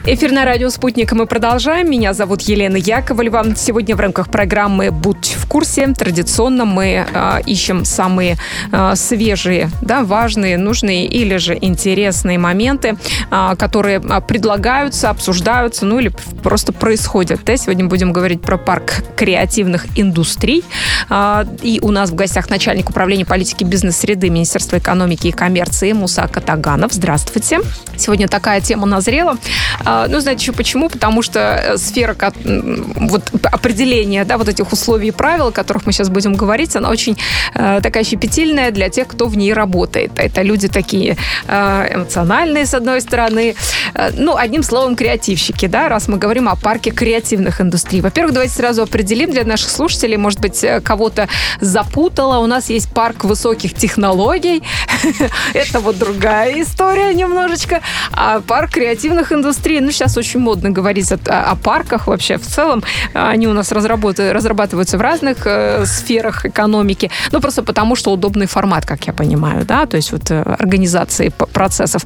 Эфир на радио «Спутник». Мы продолжаем. Меня зовут Елена Яковлева. Сегодня в рамках программы «Будь в курсе» традиционно мы ищем самые свежие, важные, нужные или же интересные моменты, которые предлагаются, обсуждаются, или просто происходят. Сегодня будем говорить про парк креативных индустрий. И у нас в гостях начальник управления политики бизнес-среды Министерства экономики и коммерции Муса Катаганов. Здравствуйте. Сегодня такая тема назрела. Знаете еще почему? Потому что сфера определения этих условий и правил, о которых мы сейчас будем говорить, она очень такая щепетильная для тех, кто в ней работает. Это люди такие эмоциональные, с одной стороны. Одним словом, креативщики, раз мы говорим о парке креативных индустрий. Во-первых, давайте сразу определим для наших слушателей, может быть, кого-то запутало. У нас есть парк высоких технологий. Это другая история немножечко. А парк креативных индустрий, сейчас очень модно говорить о парках вообще в целом. Они у нас разрабатываются в разных сферах экономики. Просто потому, что удобный формат, как я понимаю, то есть организации процессов.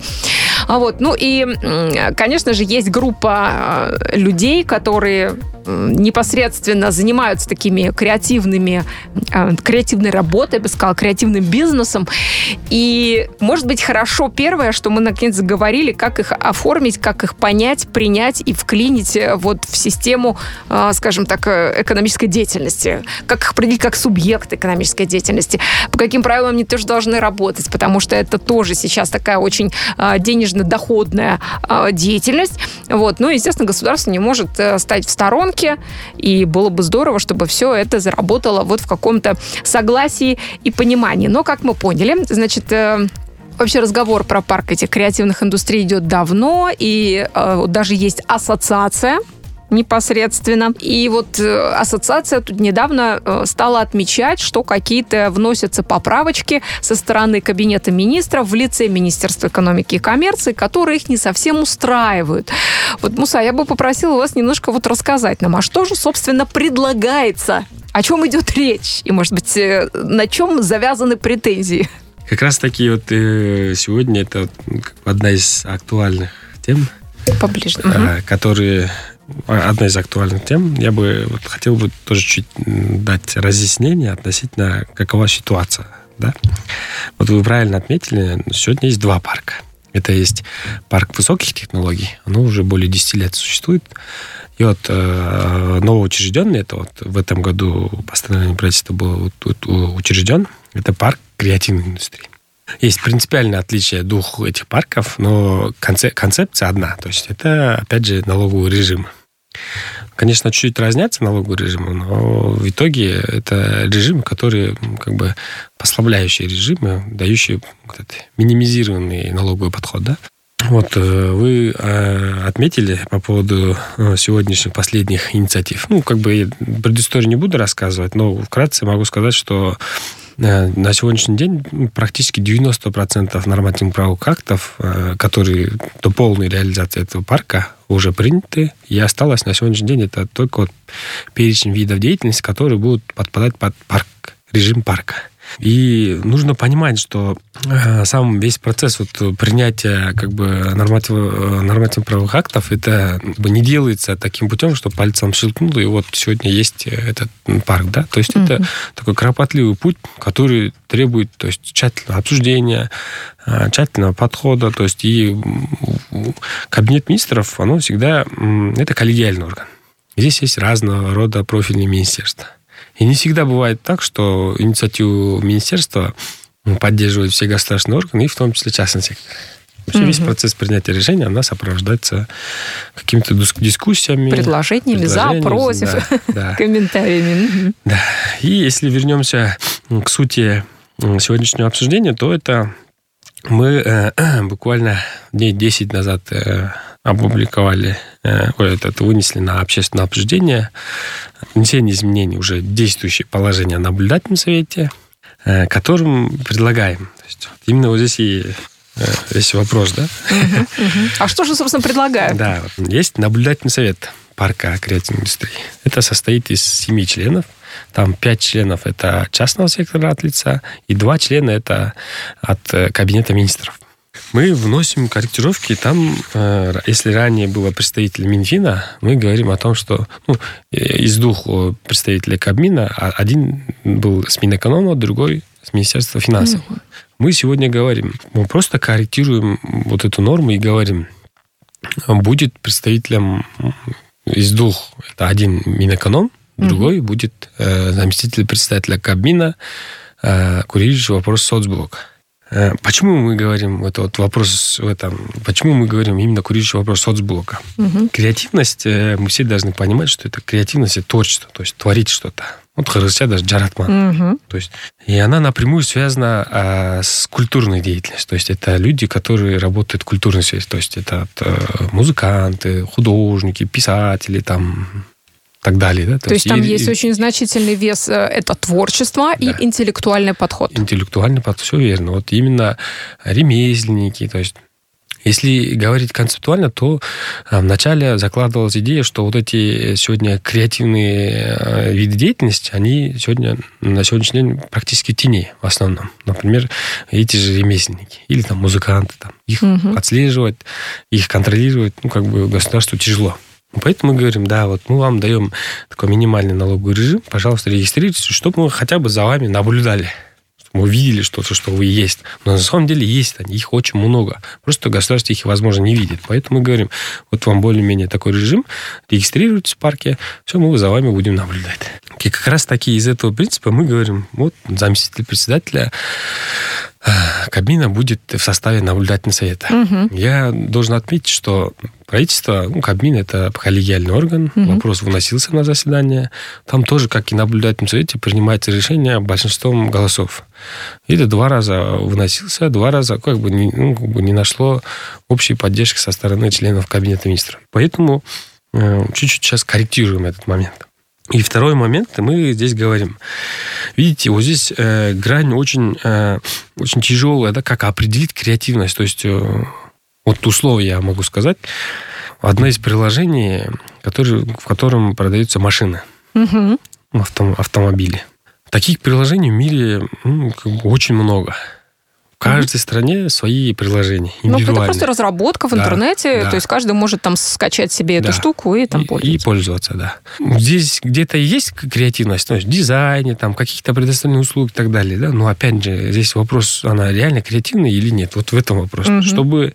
И, конечно же, есть группа людей, которые непосредственно занимаются такими креативной работой, я бы сказала, креативным бизнесом. И, может быть, хорошо первое, что мы наконец заговорили, как их оформить, как их понять, принять и вклинить в систему, скажем так, экономической деятельности. Как их определить как субъект экономической деятельности. По каким правилам они тоже должны работать, потому что это тоже сейчас такая очень денежно-доходная деятельность. Естественно, государство не может стоять в сторонке, и было бы здорово, чтобы все это заработало в каком-то согласии и понимании. Но, как мы поняли, вообще разговор про парк этих креативных индустрий идет давно, и даже есть ассоциация непосредственно. И ассоциация тут недавно стала отмечать, что какие-то вносятся поправочки со стороны Кабинета министров в лице Министерства экономики и коммерции, которые их не совсем устраивают. Муса, я бы попросила вас немножко рассказать нам, а что же, собственно, предлагается? О чем идет речь? И, может быть, на чем завязаны претензии? Как раз-таки сегодня это одна из актуальных тем, поближе, которые... Одна из актуальных тем. Я бы хотел бы тоже чуть дать разъяснение относительно, какова ситуация. Да? Вы правильно отметили, сегодня есть два парка. Это есть парк высоких технологий, оно уже более 10 лет существует. И новоучрежденный, это в этом году постановление правительства был учрежден, это парк креативной индустрии. Есть принципиальное отличие двух этих парков, но концепция одна. То есть это, опять же, налоговый режим. Конечно, чуть-чуть разнятся налоговые режимы, но в итоге это режимы, которые послабляющие режимы, дающие минимизированный налоговый подход. Да? Вы отметили по поводу сегодняшних последних инициатив. Предысторию не буду рассказывать, но вкратце могу сказать, что на сегодняшний день практически 90% нормативных правовых актов, которые до полной реализации этого парка уже приняты, и осталось на сегодняшний день это только перечень видов деятельности, которые будут подпадать под режим парка. И нужно понимать, что сам весь процесс принятия нормативных правовых актов это не делается таким путем, что пальцем щелкнул, и сегодня есть этот парк. Да? То есть это такой кропотливый путь, который требует тщательного обсуждения, тщательного подхода. То есть и Кабинет министров, оно всегда это коллегиальный орган. Здесь есть разного рода профильные министерства. И не всегда бывает так, что инициативу министерства поддерживают все государственные органы, и в том числе частный сектор. Весь процесс принятия решения у нас сопровождается какими-то дискуссиями. Предложениями, за, против, комментариями. Да. И если вернемся к сути сегодняшнего обсуждения, то это мы буквально дней 10 назад опубликовали, вынесли на общественное обсуждение внесение изменений уже действующее положение о наблюдательном совете, которым предлагаем. То есть, именно здесь и весь вопрос, да? А что же, собственно, предлагают? Да, есть наблюдательный совет парка креативной индустрии. Это состоит из 7 членов. Там 5 членов это частного сектора от лица, и 2 члена это от Кабинета министров. Мы вносим корректировки там, если ранее было представитель Минфина, мы говорим о том, что из двух представителей Кабмина один был с Минэконома, другой с Министерства финансов. Мы сегодня говорим, мы просто корректируем вот эту норму и говорим, будет представителем из двух, это один Минэконом, другой будет заместитель председателя Кабмина, курирующий вопрос соцблока. Почему мы говорим вопрос в этом? Почему мы говорим именно курирующий вопрос соцблока? Креативность, мы все должны понимать, что это креативность и творчество, то есть творить что-то. Вот харыся даже джаратман. То есть, и она напрямую связана с культурной деятельностью. То есть это люди, которые работают в культурной сфере. То есть это музыканты, художники, писатели, там, так далее. Да? То есть там есть очень значительный вес, это творчество и интеллектуальный подход. Интеллектуальный подход, все верно. Вот именно ремесленники, то есть если говорить концептуально, то вначале закладывалась идея, что вот эти сегодня креативные виды деятельности, они на сегодняшний день практически в тени в основном. Например, эти же ремесленники или там музыканты. Там, их отслеживать, их контролировать, государству тяжело. Поэтому мы говорим, мы вам даем такой минимальный налоговый режим, пожалуйста, регистрируйтесь, чтобы мы хотя бы за вами наблюдали. Мы видели что-то, что вы есть. Но на самом деле есть они, их очень много. Просто государство их, возможно, не видит. Поэтому мы говорим, вот вам более-менее такой режим, регистрируйтесь в парке, все, мы за вами будем наблюдать. И как раз таки из этого принципа мы говорим, вот заместитель председателя Кабмина будет в составе наблюдательного совета. Я должен отметить, что правительство, Кабмин – это коллегиальный орган, вопрос выносился на заседание. Там тоже, как и на наблюдательном совете, принимается решение большинством голосов. И это 2 раза выносился, 2 раза не нашло общей поддержки со стороны членов Кабинета министров. Поэтому чуть-чуть сейчас корректируем этот момент. И второй момент, мы здесь говорим. Видите, вот здесь грань очень, очень тяжелая, как определить креативность. То есть, вот условно я могу сказать, одно из приложений, в котором продаются машины, автомобили. Таких приложений в мире очень много. В каждой стране свои приложения индивидуальные. Это просто разработка в интернете, то есть каждый может там скачать себе эту штуку и там пользоваться. И пользоваться, да. Здесь где-то есть креативность, в дизайне, там каких-то предоставленных услуг и так далее, да. Но опять же, здесь вопрос, она реально креативная или нет? Вот в этом вопрос. Чтобы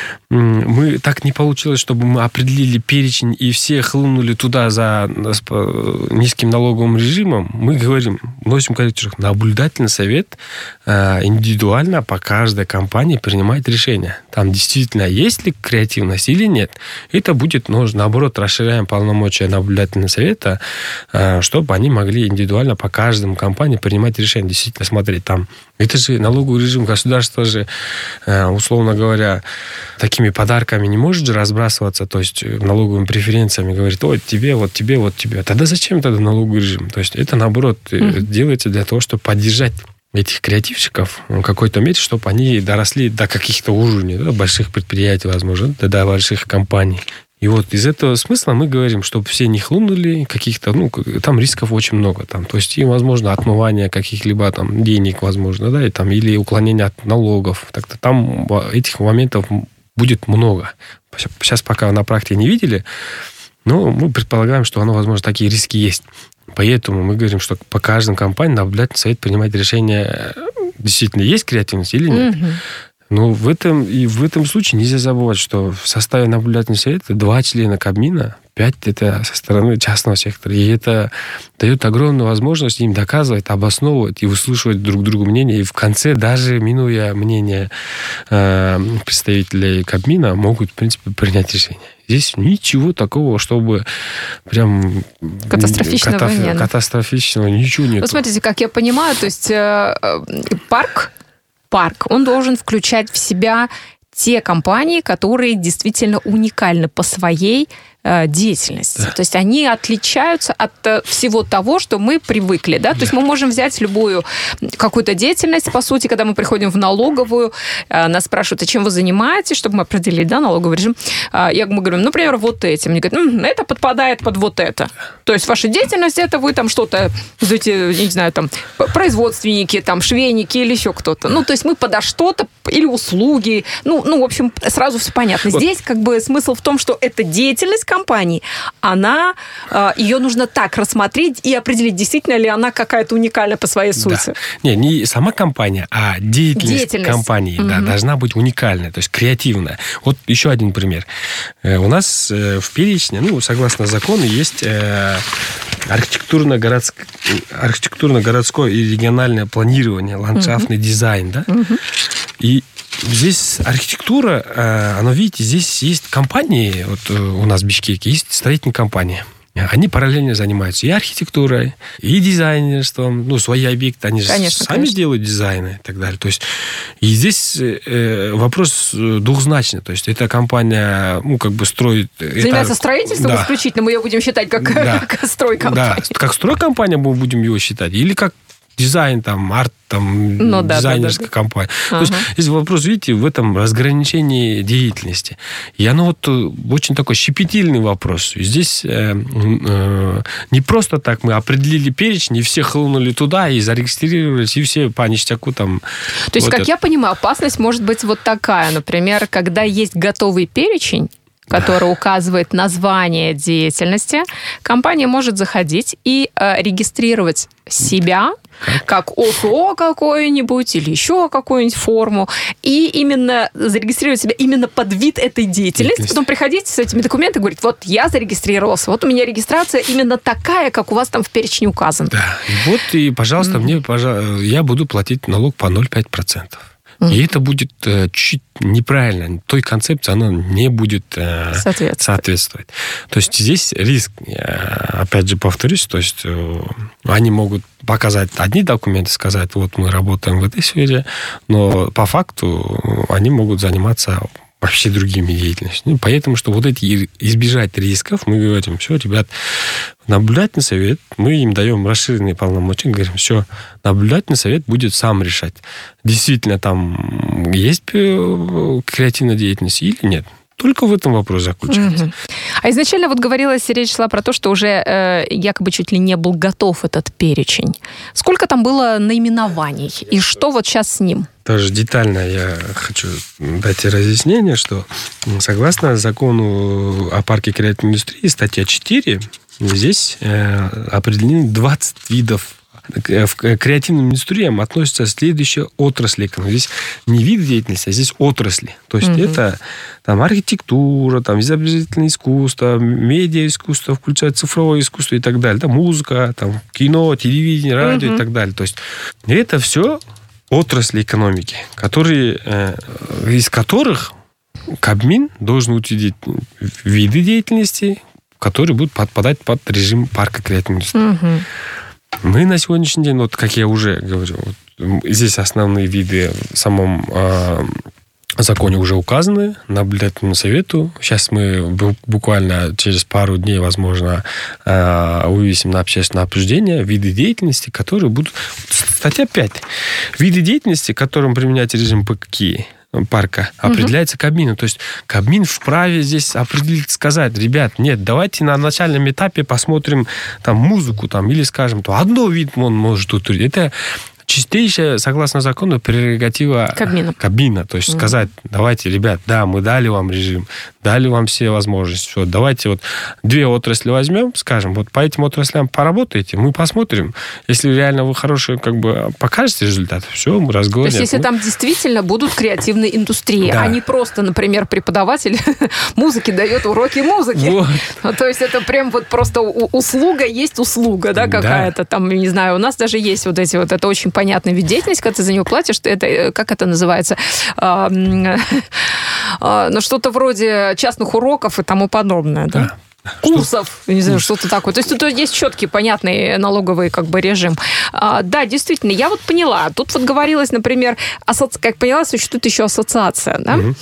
мы так не получилось, чтобы мы определили перечень и все хлынули туда за низким налоговым режимом, мы говорим, вносим корректировку. Наблюдательный совет индивидуально по каждой компании принимает решение. Там действительно есть ли креативность или нет. Это будет, наоборот, расширяем полномочия наблюдательного совета, чтобы они могли индивидуально по каждому компании принимать решение. Действительно смотреть там. Это же налоговый режим, государство же, условно говоря, такими подарками не может же разбрасываться, то есть налоговыми преференциями говорит, вот тебе, вот тебе, вот тебе. Тогда зачем тогда налоговый режим? То есть это, наоборот, делается для того, чтобы поддержать этих креативщиков в какой-то мере, чтобы они доросли до каких-то уровней, больших предприятий, возможно, до больших компаний. И вот из этого смысла мы говорим, чтобы все не хлынули каких-то, там рисков очень много. Там, то есть, и, возможно, отмывание каких-либо там денег, возможно, да, и, там, или уклонение от налогов. Так-то там этих моментов будет много. Сейчас пока на практике не видели, но мы предполагаем, что возможно, такие риски есть. Поэтому мы говорим, что по каждой компании наблюдательный совет принимает решение, действительно есть креативность или нет. Но в этом случае нельзя забывать, что в составе наблюдательного совета 2 члена Кабмина, 5 это со стороны частного сектора. И это дает огромную возможность им доказывать, обосновывать и выслушивать друг другу мнение. И в конце, даже минуя мнение представителей Кабмина, могут, в принципе, принять решение. Здесь ничего такого, чтобы прям... Катастрофичного ничего нет. Вот смотрите, как я понимаю, то есть парк, он должен включать в себя те компании, которые действительно уникальны по своей деятельности. Да. То есть они отличаются от всего того, что мы привыкли. Да? То есть мы можем взять любую какую-то деятельность, по сути, когда мы приходим в налоговую, нас спрашивают, а чем вы занимаетесь, чтобы мы определили, да, налоговый режим. Мы говорим, например, вот этим. Мне говорят, это подпадает под вот это. То есть ваша деятельность, это вы там что-то, не знаю, там, производственники, там, швейники или еще кто-то. Ну, то есть мы подо что-то, или услуги. В общем, сразу все понятно. Вот. Здесь как бы смысл в том, что эта деятельность компании, ее нужно так рассмотреть и определить, действительно ли она какая-то уникальная по своей сути. Да. Не сама компания, а деятельность компании должна быть уникальная, то есть креативная. Вот еще один пример. У нас в перечне, согласно закону, есть архитектурно-городское и региональное планирование, ландшафтный дизайн, да? И здесь архитектура, видите, здесь есть компании, вот у нас в Бишкеке есть строительные компании. Они параллельно занимаются и архитектурой, и дизайнерством, свои объекты, они же сами делают дизайны и так далее. То есть, и здесь вопрос двухзначный. То есть, эта компания, строит... Занимается строительством исключительно, мы ее будем считать как стройкомпания. Да, как стройкомпания мы будем его считать, или как дизайн, арт, дизайнерская компания. То есть, здесь вопрос, видите, в этом разграничении деятельности. И оно очень такой щепетильный вопрос. Здесь не просто так мы определили перечень, и все хлынули туда, и зарегистрировались, и все по ништяку там... То есть, как я понимаю, опасность может быть вот такая, например, когда есть готовый перечень, который указывает название деятельности, компания может заходить и регистрировать себя как ОФО какое-нибудь или еще какую-нибудь форму, и именно зарегистрировать себя именно под вид этой деятельности, потом приходить с этими документами и говорить, вот я зарегистрировался, вот у меня регистрация именно такая, как у вас там в перечне указано. Да, и пожалуйста, я буду платить налог по 0,5%. И это будет чуть неправильно. Той концепции она не будет соответствовать. То есть здесь риск, опять же повторюсь, то есть они могут показать одни документы, сказать, вот мы работаем в этой сфере, но по факту они могут заниматься вообще другими деятельностями. Поэтому, что избежать рисков, мы говорим, все, ребят, наблюдательный совет, мы им даем расширенные полномочия, говорим, все, наблюдательный совет будет сам решать, действительно там есть креативная деятельность или нет. Только в этом вопрос заключается. А изначально говорилось, речь шла про то, что уже якобы чуть ли не был готов этот перечень. Сколько там было наименований? И что вот сейчас с ним? Тоже детально я хочу дать разъяснение, что согласно закону о парке креативной индустрии, статья 4, здесь определены 20 видов. К креативным индустриям относятся следующие отрасли. Здесь не вид деятельности, а здесь отрасли. То есть это архитектура, изобразительное искусство, медиа-искусство, включая цифровое искусство и так далее. Музыка, кино, телевидение, радио и так далее. То есть это все отрасли экономики, из которых Кабмин должен утвердить виды деятельности, которые будут подпадать под режим парка креативной индустрии. Мы на сегодняшний день, как я уже говорил, здесь основные виды в самом законе уже указаны, наблюдательному совету. Сейчас мы буквально через пару дней, возможно, вывесим на общественное обсуждение виды деятельности, которые будут... Статья 5. Виды деятельности, которым применять режим ПКИ, парка, определяется Кабмину. То есть Кабмин вправе здесь определить, сказать, ребят, нет, давайте на начальном этапе посмотрим музыку, или, скажем, одно вид он может утвердить. Это чистейшая, согласно закону, прерогатива Кабмина. То есть сказать, давайте, ребят, да, мы дали вам режим, дали вам все возможности. Все, давайте 2 отрасли возьмем, скажем, по этим отраслям поработаете, мы посмотрим. Если реально вы хорошие, покажете результат, все, мы разговариваем. То есть, если там действительно будут креативные индустрии, а не просто, например, преподаватель музыки дает уроки музыки. То есть, это прям просто услуга есть услуга, да, какая-то там, не знаю, у нас даже есть это очень понятный вид деятельности, когда ты за него платишь, это, как это называется, что-то вроде частных уроков и тому подобное, да? Курсов, не знаю, что-то такое. То есть тут есть четкий, понятный налоговый режим. Да, действительно, я поняла. Тут говорилось, например, как поняла, существует еще ассоциация, да?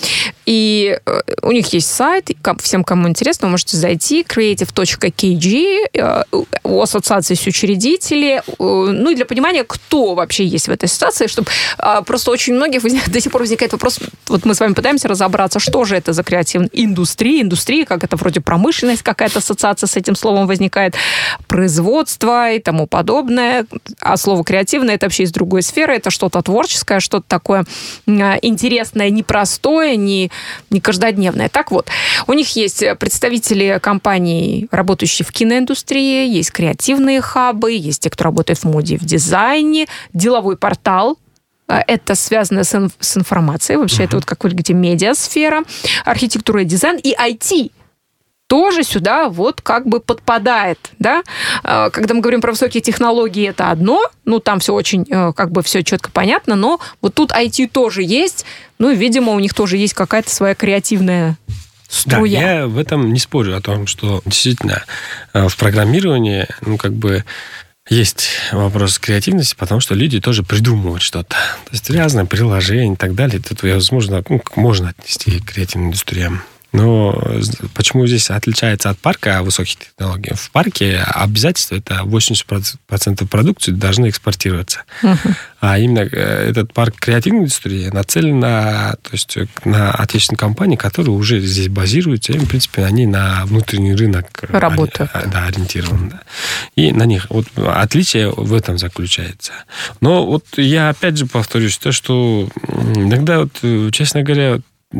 И у них есть сайт, всем, кому интересно, вы можете зайти, creative.kg, у ассоциации с учредителей. Ну и для понимания, кто вообще есть в этой ассоциации, чтобы просто очень многих до сих пор возникает вопрос, вот мы с вами пытаемся разобраться, что же это за креативная индустрия, как это вроде промышленность, какая-то ассоциация с этим словом возникает, производство и тому подобное. А слово креативное — это вообще из другой сферы, это что-то творческое, что-то такое интересное, непростое, не каждодневное. Так вот, у них есть представители компаний, работающие в киноиндустрии, есть креативные хабы, есть те, кто работает в моде и в дизайне, деловой портал. Это связано с информацией. Вообще, это вот, как вы говорите, медиасфера, архитектура и дизайн, и IT тоже сюда вот как бы подпадает, да. Когда мы говорим про высокие технологии, это одно, ну, там все очень, как бы, все четко понятно, но вот тут IT тоже есть, ну, и, видимо, у них тоже есть какая-то своя креативная струя. Да, я в этом не спорю о том, что действительно в программировании, ну, как бы, есть вопрос креативности, потому что люди тоже придумывают что-то. То есть разные приложения и так далее. Это, возможно, можно отнести к креативным индустриям. Но почему здесь отличается от парка высоких технологий? В парке обязательство — это 80% продукции должны экспортироваться. Uh-huh. А именно этот парк креативной индустрии нацелен на отечественные компании, которые уже здесь базируются, и, в принципе, они на внутренний рынок ориентированы. Да. И на них вот отличие в этом заключается. Но вот я опять же повторюсь, то, что иногда, вот, честно говоря,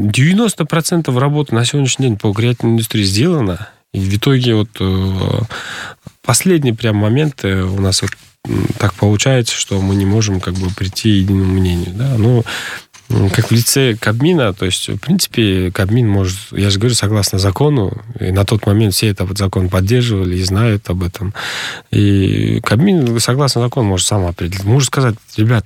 90% работы на сегодняшний день по креативной индустрии сделано. И в итоге вот последний прям момент у нас вот так получается, что мы не можем как бы прийти к единому мнению. Да? Но как в лице Кабмина, то есть, в принципе, Кабмин может, я же говорю, согласно закону, и на тот момент все этот закон поддерживали и знают об этом. И Кабмин, согласно закону, может сам определить. Может сказать, ребят,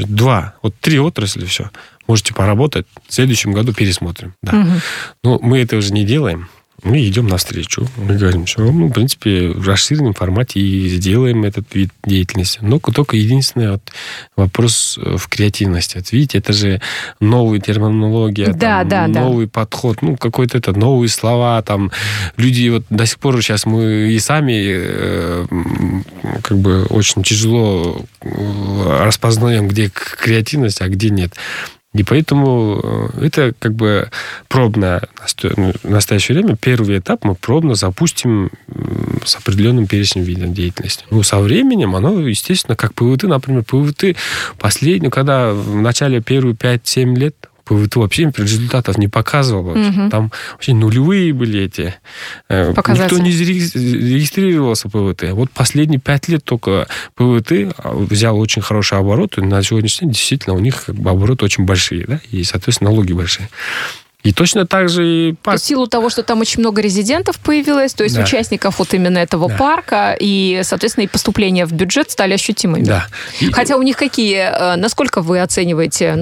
3 отрасли, все. Можете поработать, в следующем году пересмотрим. Да. Угу. Но мы это уже не делаем. Мы идем навстречу. Мы говорим, что мы, в принципе, в расширенном формате и сделаем этот вид деятельности. Но только единственный вот вопрос в креативности. Вот видите, это же новая терминология, новый подход, какой-то новые слова. Там, люди вот до сих пор сейчас мы и сами как бы очень тяжело распознаем, где креативность, а где нет. И поэтому это как бы пробно в настоящее время. Первый этап мы пробно запустим с определенным перечнем видов деятельности. Со временем оно, естественно, как ПВТ, например, ПВТ последний, когда в начале первые 5-7 лет ПВТ вообще результатов не показывал. Угу. Там вообще нулевые были эти. Никто не регистрировался ПВТ. Вот последние 5 лет только ПВТ взял очень хороший оборот. И на сегодняшний день действительно у них как бы обороты очень большие. Да? И, соответственно, налоги большие. И точно так же и парк. В силу того, что там очень много резидентов появилось, то есть участников вот именно этого парка, и, соответственно, и поступления в бюджет стали ощутимыми. Да. Хотя у них какие, насколько вы оцениваете,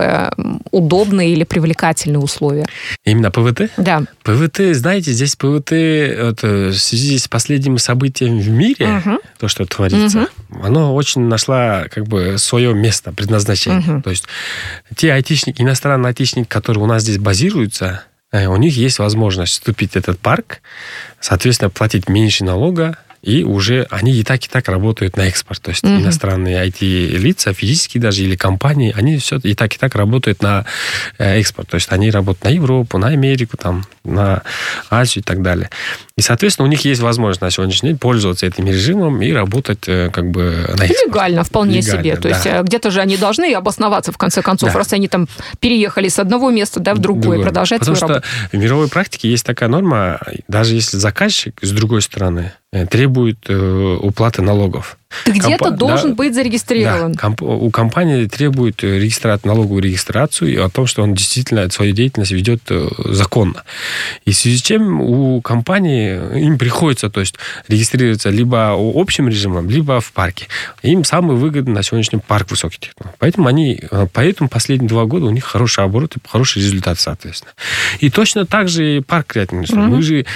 удобные или привлекательные условия? Именно ПВТ? Да. ПВТ, знаете, здесь ПВТ в связи с последними событиями в мире, то, что творится, оно очень нашла как бы свое место, предназначение. То есть те айтишники, иностранные айтишники, которые у нас здесь базируются, у них есть возможность вступить в этот парк, соответственно, платить меньше налога, и уже они и так работают на экспорт. То есть иностранные IT-лица, физические даже, или компании, они все и так работают на экспорт. То есть они работают на Европу, на Америку, там, на Азию и так далее. И, соответственно, у них есть возможность на сегодняшний день пользоваться этим режимом и работать как бы на экспорт. Легально, вполне себе. То есть где-то же они должны обосноваться, в конце концов, раз они там переехали с одного места в другое, продолжать свою работу. Потому что в мировой практике есть такая норма, даже если заказчик, с другой стороны, требует уплаты налогов. Ты где-то должен быть зарегистрирован. Да, у компании требует налоговую регистрацию и о том, что он действительно свою деятельность ведет законно. И в связи с чем у компании им приходится, то есть, регистрироваться либо общим режимом, либо в парке. Им самый выгодный на сегодняшний день парк высоких технологий. Поэтому последние 2 года у них хороший оборот и хороший результат, соответственно. И точно так же и парк креативной индустрии.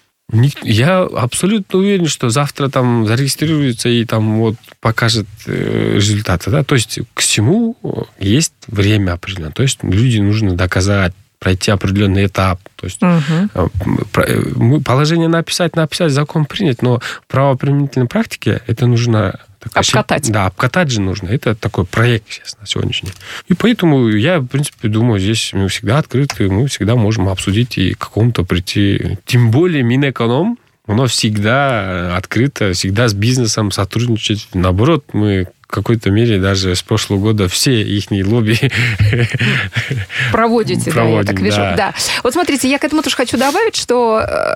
Я абсолютно уверен, что завтра там зарегистрируется и там вот покажет результаты. Да? То есть к всему есть время определенное. То есть люди нужно доказать, пройти определенный этап. То есть положение написать, закон принять, но в правоприменительной практике это нужно... Обкатать. Да, обкатать же нужно. Это такой проект сейчас на сегодняшний день. И поэтому я, в принципе, думаю, здесь мы всегда открыты, мы всегда можем обсудить и к какому-то прийти. Тем более Минэконом, оно всегда открыто, всегда с бизнесом сотрудничать. Наоборот, мы в какой-то мере даже с прошлого года все их лобби проводите, да, я так вижу. Да. Вот смотрите, я к этому тоже хочу добавить, что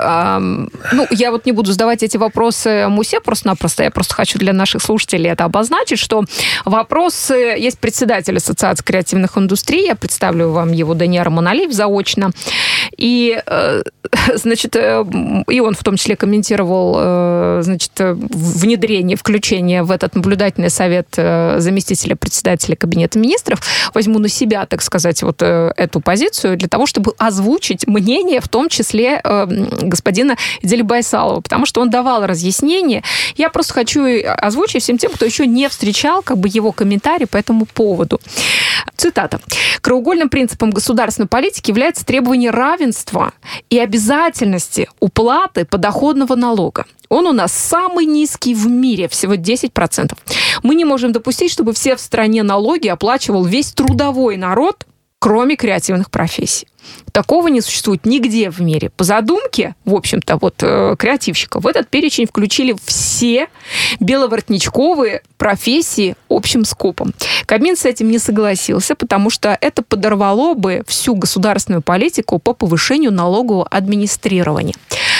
я вот не буду задавать эти вопросы Мусе просто-напросто, я просто хочу для наших слушателей это обозначить, что вопросы... Есть председатель Ассоциации креативных индустрий, я представлю вам его, Даниил Монолиев, заочно. И, значит, и он в том числе комментировал, значит, внедрение, включение в этот наблюдательный совет заместителя председателя Кабинета министров. Возьму на себя, так сказать, вот эту позицию для того, чтобы озвучить мнение, в том числе господина Идиля Байсалова, потому что он давал разъяснение. Я просто хочу озвучить всем тем, кто еще не встречал его комментарий по этому поводу. Цитата. «Краеугольным принципом государственной политики является требование равенства и обязательности уплаты подоходного налога. Он у нас самый низкий в мире, всего 10%. Мы не можем допустить, чтобы все в стране налоги оплачивал весь трудовой народ, кроме креативных профессий. Такого не существует нигде в мире. По задумке, в общем-то, креативщиков в этот перечень включили все беловоротничковые профессии общим скопом. Кабмин с этим не согласился, потому что это подорвало бы всю государственную политику по повышению налогового администрирования.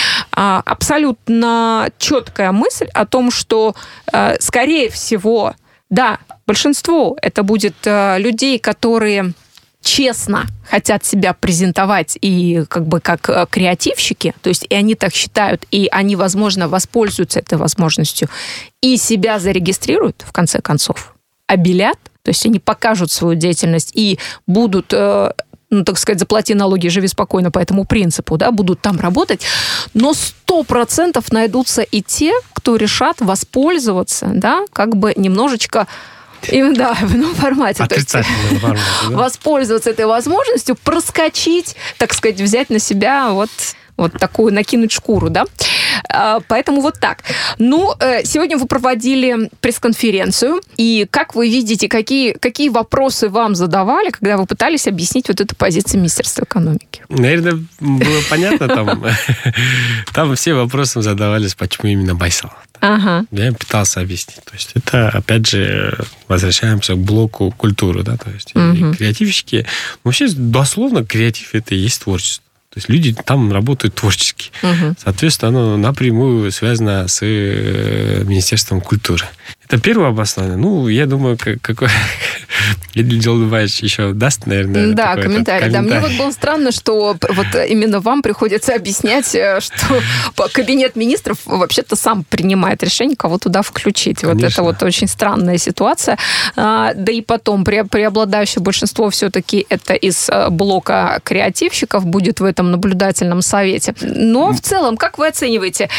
Абсолютно четкая мысль о том, что, скорее всего, да, большинство это будет людей, которые честно хотят себя презентовать и как креативщики, то есть и они так считают, и они, возможно, воспользуются этой возможностью и себя зарегистрируют, в конце концов, обелят, то есть они покажут свою деятельность и будут... так сказать, заплати налоги, живи спокойно по этому принципу, да, будут там работать, но 100% найдутся и те, кто решат воспользоваться, да, немножечко в ином формате. Отрицательном формате, да? Воспользоваться этой возможностью, проскочить, так сказать, взять на себя вот такую, накинуть шкуру, да. Поэтому вот так. Сегодня вы проводили пресс-конференцию, и как вы видите, какие вопросы вам задавали, когда вы пытались объяснить вот эту позицию Министерства экономики? Наверное, было понятно там. Там все вопросы задавались, почему именно Байсалов. Ага. Я пытался объяснить. То есть это, опять же, возвращаемся к блоку культуры, да, то есть креативщики. Вообще, дословно, креатив это и есть творчество. То есть люди там работают творчески. Соответственно, оно напрямую связано с Министерством культуры. Это первое обоснование. Я думаю, Идиль Жолдыбаевич еще даст, наверное, да, комментарий. Да, мне было странно, что именно вам приходится объяснять, что Кабинет министров вообще-то сам принимает решение, кого туда включить. Конечно. Это очень странная ситуация. Да и потом, преобладающее большинство все-таки это из блока креативщиков будет в этом наблюдательном совете. Но в целом, как вы оцениваете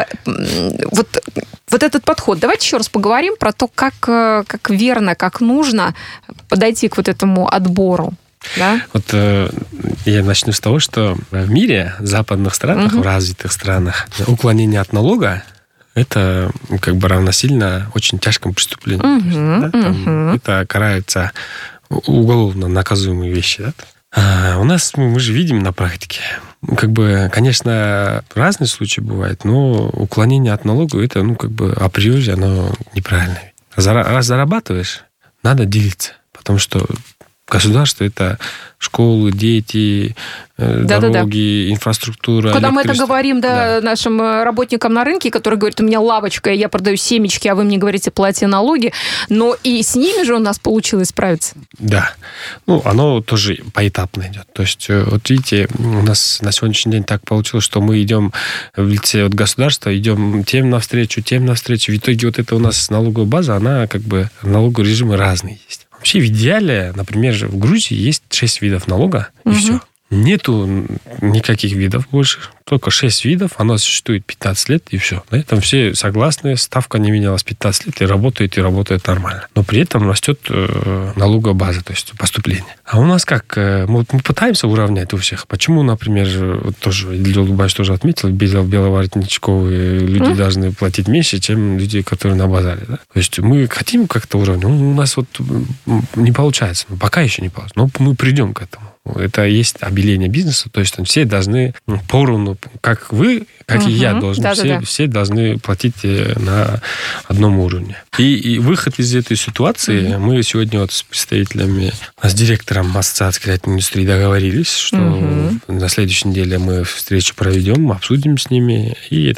вот этот подход? Давайте еще раз поговорим про то, как верно, как нужно подойти к этому отбору. Да? Я начну с того, что в мире, в западных странах, в развитых странах, уклонение от налога это равносильно очень тяжкому преступлению. Это карается уголовно наказуемые вещи. Да? У нас, мы же видим на практике, конечно, разные случаи бывают, но уклонение от налога, это, априори, оно неправильное. Раз зарабатываешь, надо делиться, потому что государство – это школы, дети, дороги, инфраструктура, когда мы это говорим нашим работникам на рынке, которые говорят, у меня лавочка, я продаю семечки, а вы мне говорите, плати налоги, но и с ними же у нас получилось справиться. Да. Оно тоже поэтапно идет. То есть, видите, у нас на сегодняшний день так получилось, что мы идем в лице государства, идем тем навстречу. В итоге это у нас налоговая база, она налоговые режимы разные есть. Вообще в идеале, например, в Грузии есть 6 видов налога, и все. Нету никаких видов больше. Только 6 видов. Оно существует 15 лет, и все. На этом все согласны. Ставка не менялась 15 лет, и работает нормально. Но при этом растет налоговая база, то есть поступление. А у нас как? Мы пытаемся уравнять у всех. Почему, например, тоже Илья Лубаевич тоже отметил, беловоротничковые люди должны платить меньше, чем люди, которые на базаре. Да? То есть мы хотим как-то уравнять. У нас вот не получается. Пока еще не получается. Но мы придем к этому. Это есть обеление бизнеса, то есть все должны поровну, как вы, как и я должен, все должны платить на одном уровне. И выход из этой ситуации, мы сегодня вот с представителями, с директором Ассоциации креативной индустрии договорились, что на следующей неделе мы встречу проведем, обсудим с ними. И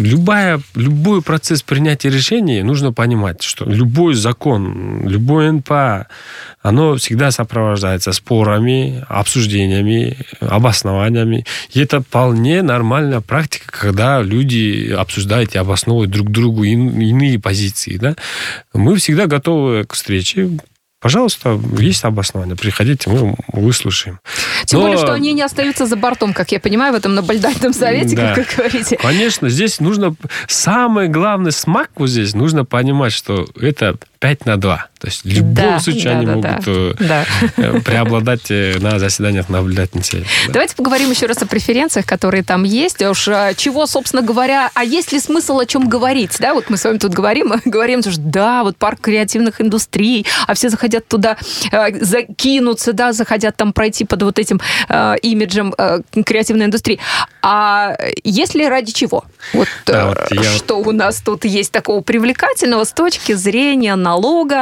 любой процесс принятия решений нужно понимать, что любой закон, любой НПА, оно всегда сопровождается спорами, обсуждениями, обоснованиями. И это вполне нормальная практика, когда люди обсуждают и обосновывают друг другу иные позиции. Да? Мы всегда готовы к встрече. Пожалуйста, есть обоснование. Приходите, мы выслушаем. Тем более, что они не остаются за бортом, как я понимаю, в этом наблюдательном совете, как вы говорите. Конечно, здесь нужно... Самый главный смак вот здесь, нужно понимать, что это 5-2. То есть в любом случае они могут преобладать на заседаниях наблюдательного совета. Давайте поговорим еще раз о преференциях, которые там есть. Уж чего, собственно говоря, а есть ли смысл о чем говорить? Да, вот мы с вами тут говорим, что да, вот парк креативных индустрий, а все захотят туда закинуться, да, захотят там пройти под вот этим имиджем креативной индустрии. А есть ли ради чего? Что у нас тут есть такого привлекательного с точки зрения налога,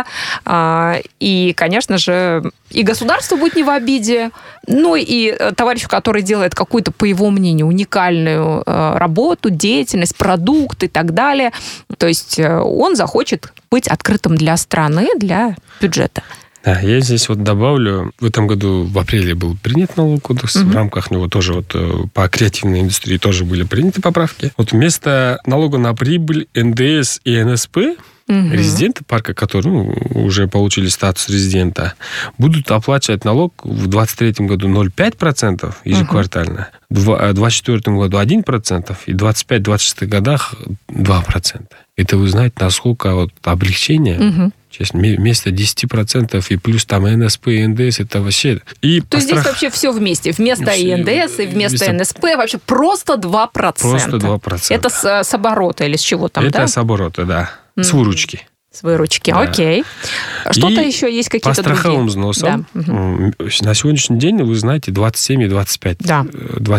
и, конечно же, и государство будет не в обиде, ну и товарищу, который делает какую-то, по его мнению, уникальную работу, деятельность, продукт и так далее. То есть он захочет быть открытым для страны, для бюджета. Да, я здесь вот добавлю, в этом году в апреле был принят налог кодекс, в рамках него тоже вот по креативной индустрии тоже были приняты поправки. Вот вместо налога на прибыль, НДС и НСП резиденты парка, которые уже получили статус резидента, будут оплачивать налог в 2023 году 0,5% ежеквартально, в 2024 году 1% и в 2025-2026 годах 2%. Это вы знаете, насколько вот облегчение... Вместо 10% и плюс там НСП и НДС, это вообще... То есть здесь вообще все вместе. Вместо и НДС, и вместо НСП вообще просто 2%. Просто 2%. Это с оборота или с чего там, это с оборота, да. С выручки. С выручки, да. Окей. Что-то еще есть какие-то другие? По страховым взносам. Да. На сегодняшний день, вы знаете, 27 и 25. Да.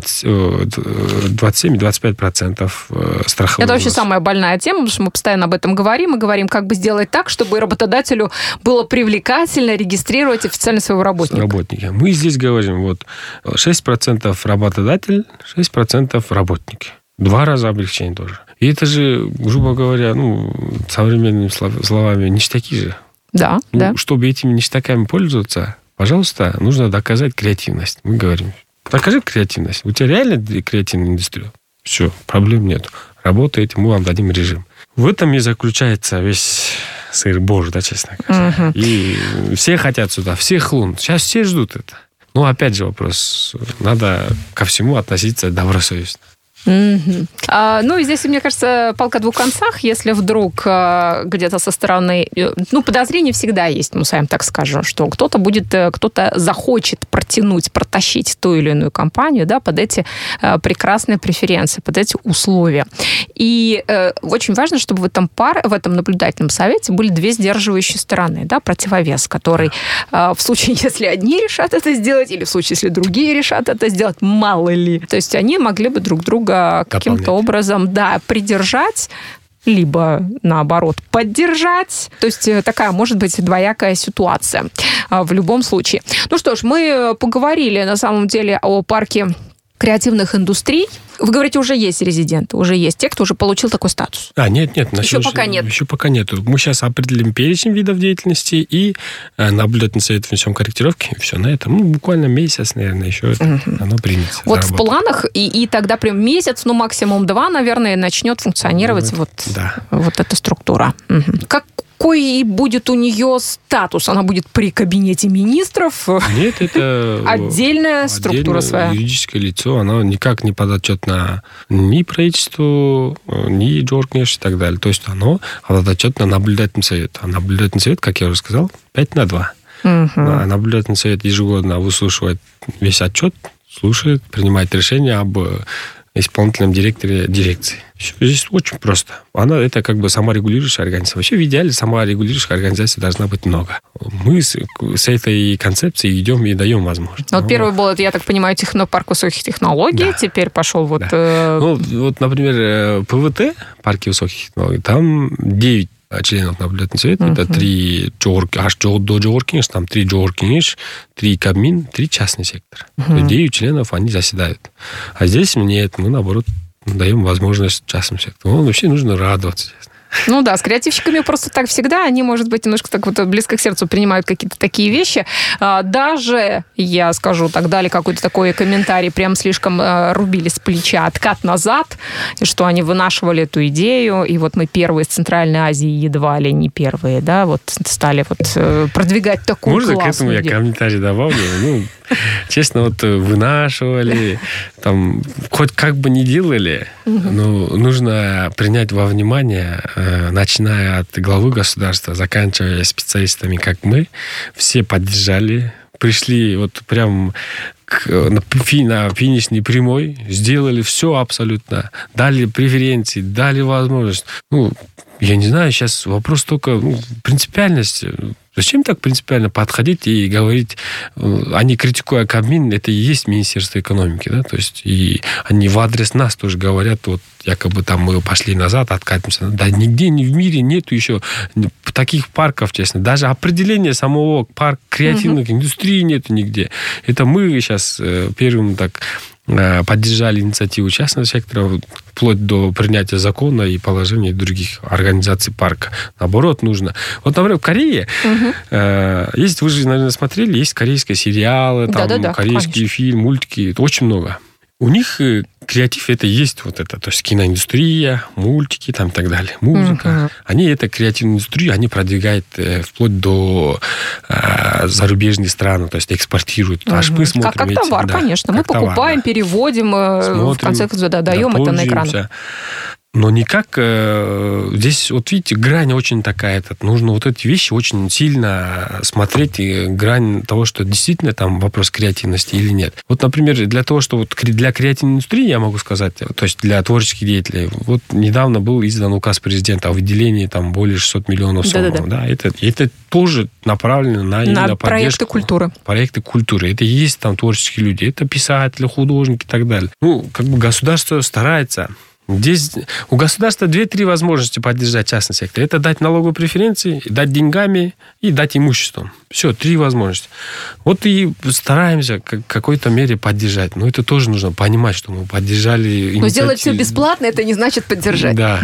27 и 25% страховых. Это вообще самая больная тема, потому что мы постоянно об этом говорим. Мы говорим, как бы сделать так, чтобы работодателю было привлекательно регистрировать официально своего работника. Мы здесь говорим, 6% работодатель, 6% работники. 2 раза облегчение тоже. И это же, грубо говоря, современными словами, ништяки же. Да, да. Чтобы этими ништяками пользоваться, пожалуйста, нужно доказать креативность. Мы говорим, докажи креативность. У тебя реально креативная индустрия? Все, проблем нет. Работаете, мы вам дадим режим. В этом и заключается весь сыр-бор, да, честно говоря. И все хотят сюда, все хлынут. Сейчас все ждут это. Но опять же вопрос, надо ко всему относиться добросовестно. Ну, и здесь, мне кажется, палка о двух концах. Если вдруг где-то со стороны... подозрение всегда есть, сами так скажем, что кто-то захочет протащить ту или иную компанию, да, под эти прекрасные преференции, под эти условия. И очень важно, чтобы в этом наблюдательном совете были 2 сдерживающие стороны, да, противовес, который в случае, если одни решат это сделать, или в случае, если другие решат это сделать, мало ли. То есть они могли бы друг друга каким-то образом, придержать, либо, наоборот, поддержать. То есть такая, может быть, двоякая ситуация в любом случае. Ну что ж, мы поговорили, на самом деле, о парке креативных индустрий. Вы говорите, уже есть резиденты, уже есть те, кто уже получил такой статус. Нет. Еще пока нет. Еще пока нет. Мы сейчас определим перечень видов деятельности и наблюдательный совет внесем корректировки. И все на этом. Буквально месяц, наверное, еще оно примется. Вот в планах, и тогда прям месяц, максимум 2, наверное, начнет функционировать вот эта структура. какой будет у нее статус? Она будет при кабинете министров? Нет, это... Отдельная структура своя. Юридическое лицо, оно никак не подотчетно ни правительству, ни Джоркнеш и так далее. То есть оно подотчетно наблюдательный совет. А наблюдательный совет, как я уже сказал, 5/2. А наблюдательный совет ежегодно выслушивает весь отчет, слушает, принимает решение об исполнительном директоре дирекции. Все здесь очень просто. Она это как бы саморегулирующая организация. Вообще в идеале саморегулирующих организаций должна быть много. Мы с этой концепцией идем и даем возможность. Вот первый был, я так понимаю, технопарк высоких технологий. Да. Теперь пошел вот... Да. Вот, например, ПВТ, парки высоких технологий, там 9 членов наблюдательного совета, это 3 до Джоркинш, там 3 Джоркинш, 3 Кабмин, 3 частный сектор. 9 членов, они заседают. А здесь нет, мы, наоборот, даем возможность частному сектору. Вообще нужно радоваться. Ну да, с креативщиками просто так всегда. Они, может быть, немножко так вот близко к сердцу принимают какие-то такие вещи. Даже, я скажу, так дали какой-то такой комментарий, прям слишком рубили с плеча откат назад, что они вынашивали эту идею, и вот мы первые из Центральной Азии, едва ли не первые, да, вот стали вот продвигать такую классную идею. Можно к этому я комментарий добавлю? Честно, вот вынашивали, там, хоть как бы ни делали, но нужно принять во внимание, начиная от главы государства, заканчивая специалистами, как мы, все поддержали, пришли вот прям на финишной прямой, сделали все абсолютно, дали преференции, дали возможность. Я не знаю, сейчас вопрос только принципиальности. Зачем так принципиально подходить и говорить, они критикуя Кабмин, это и есть Министерство экономики, да, то есть и они в адрес нас тоже говорят, вот якобы там мы пошли назад, откатимся. Да нигде в мире нету еще таких парков, честно. Даже определения самого парка креативных индустрий нету нигде. Это мы сейчас первым так поддержали инициативу частного сектора вплоть до принятия закона и положения других организаций парка. Наоборот, нужно. Вот, например, в Корее есть, вы же, наверное, смотрели, есть корейские сериалы, там, корейские конечно. Фильмы, мультики. Это очень много. У них креатив это есть вот это, то есть киноиндустрия, мультики там и так далее, музыка. Они эту креативную индустрию, они продвигают вплоть до зарубежных стран, то есть экспортируют. Аж мы смотрим как товар, конечно. Мы покупаем, переводим, смотрим, в конце концов, даем это на экран. Но никак здесь, вот видите, грань очень такая. Нужно вот эти вещи очень сильно смотреть, грань того, что действительно там вопрос креативности или нет. Вот, например, для того, что вот для креативной индустрии, я могу сказать, то есть для творческих деятелей, вот недавно был издан указ президента о выделении там более 600 миллионов сомов. Да, это тоже направлено на проекты культуры. Проекты культуры. Это и есть там творческие люди. Это писатели, художники и так далее. Как бы государство старается. Здесь у государства 2-3 возможности поддержать частный сектор. Это дать налоговые преференции, дать деньгами и дать имуществом. Все, 3 возможности. Вот и стараемся в какой-то мере поддержать. Но это тоже нужно понимать, что мы поддержали... Но сделать все бесплатно, это не значит поддержать. Да.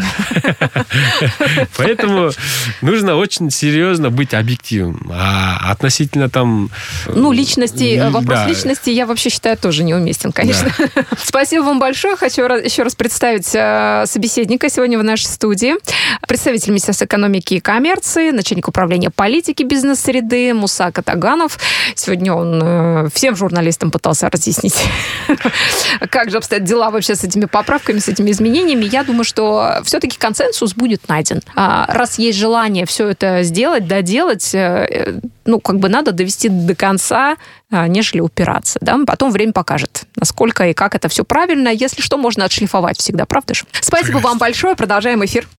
Поэтому нужно очень серьезно быть объективным. А относительно там... личности, вопрос личности я вообще считаю тоже неуместен, конечно. Спасибо вам большое. Хочу еще раз представить собеседника сегодня в нашей студии. Представитель Министерства экономики и коммерции, начальник управления политики бизнес-среды Муса Катаганов. Сегодня он всем журналистам пытался разъяснить, как же обстоят дела вообще с этими поправками, с этими изменениями. Я думаю, что все-таки консенсус будет найден. Раз есть желание все это сделать, доделать, надо довести до конца, нежели упираться. Да? Потом время покажет, насколько и как это все правильно. Если что, можно отшлифовать всегда, правда же? Спасибо вам большое. Продолжаем эфир.